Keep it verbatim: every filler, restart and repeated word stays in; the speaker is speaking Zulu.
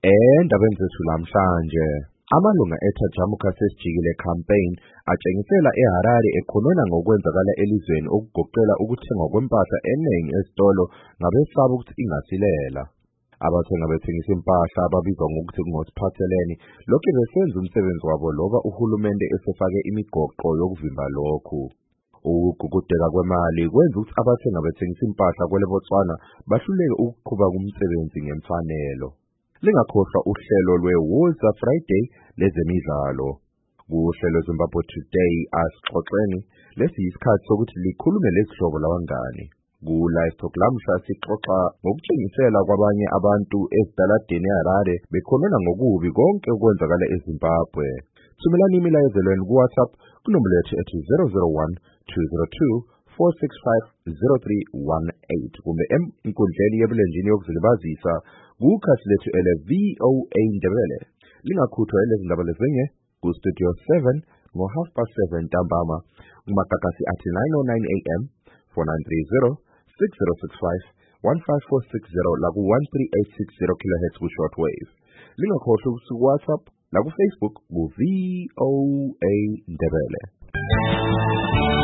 Endabeni zethu namhlanje, amalunga eThajamuka sesijikile campaign atshengisela eHarare ekhonona ngokwenzakala elizweni okugoqela ukuthengwa kwempahla eningi esitolo ngabesaba ukuthi ingasilela. Abathenga bethengisa impahla ababizwa ngokuthi ngosiphathelene lokhu besenza umsebenzi wabo loba uhulumende esefake imigoqo yokuvimba lokhu. Ukugugudeka kwemali kwenza ukuthi abathenga bethengisa impahla kwele Botswana bahluleke ukuqhuba kumsebenzi ngemfanelo. Lingakhohlwa uhlelo lwe-Woza Friday lezemidlalo. Kuhlelo Zimbabwe Today asixoxeni lesi yisikhathi sokuthi likhulume lezihlobo labangani. Ku-Live Talk lamhla sixoxa ngokutshengisela kwabanye abantu ezitaladeni eHarare bekhonona ngokubi konke okwenzakala eZimbabwe. Thumelani imilayezelweni ku-WhatsApp kunombolo yethu ethi zero zero one two zero two four six five zero three one eight kumbe enkundleni yebulenjini yokuzilibazisa kukhasi lethu ele V O A Ndebele. Lingakhuthwa lezi ndaba lezinye ku-Studio seven ngo half past seven ntambama kumagagasi athi nine oh nine A M four nine three zero six zero six five one five four six zero la ku one three eight six zero kilohertz ku shortwave. Lingakhohlwa ku WhatsApp la ku Facebook ku V O A Ndebele.